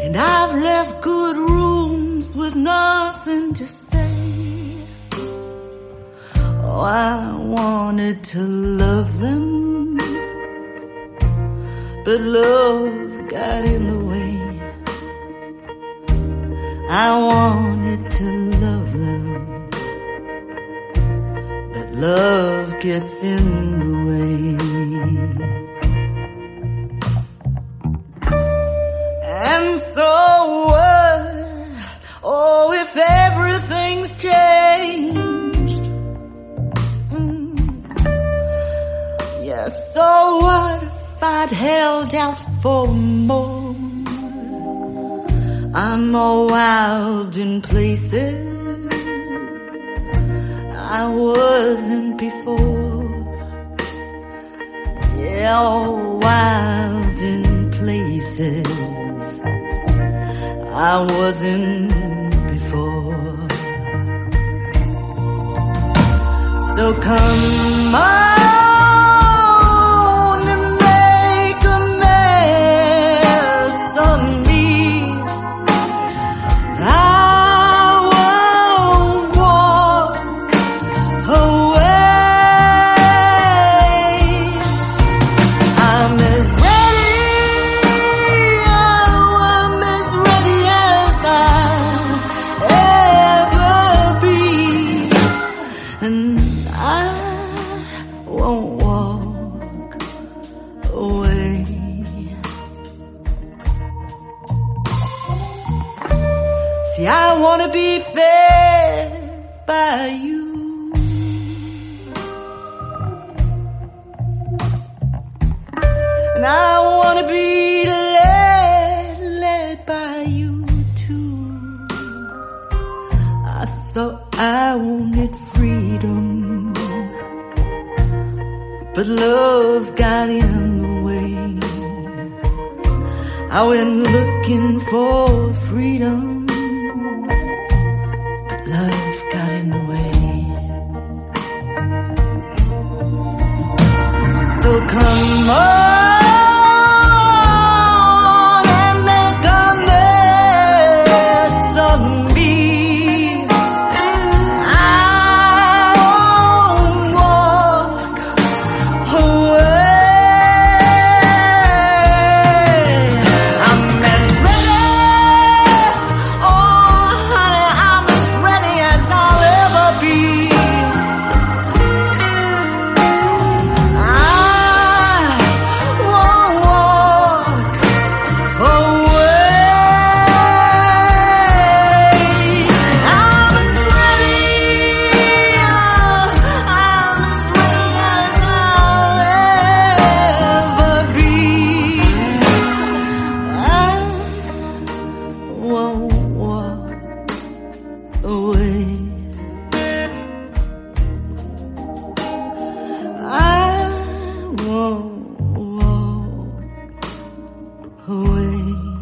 and I've left good rooms with nothing to say. Oh, I wanted to love them, but love got in the way. I wanted to love them, but love gets in the way. And so what? Oh, if everything's changed. Yeah, so what if I'd held out for more? I'm all wild in places I wasn't before. Yeah, all wild in places I wasn't before. So come on and make a mess of me. I won't walk away. I'm as ready, oh, I'm as ready as I'll ever be. And I won't walk away. See, I wanna be fed by you, and I wanna be led by you too. I thought I wanted freedom, but love got in the way. I went looking for freedom, but love got in the way. So come on and make a mess of me. I won't walk away. I'm as ready, oh honey, I'm as ready as I'll ever be. I won't walk away. I'm as ready, I'm as ready as I'll ever be. I won't walk away. I won't walk away.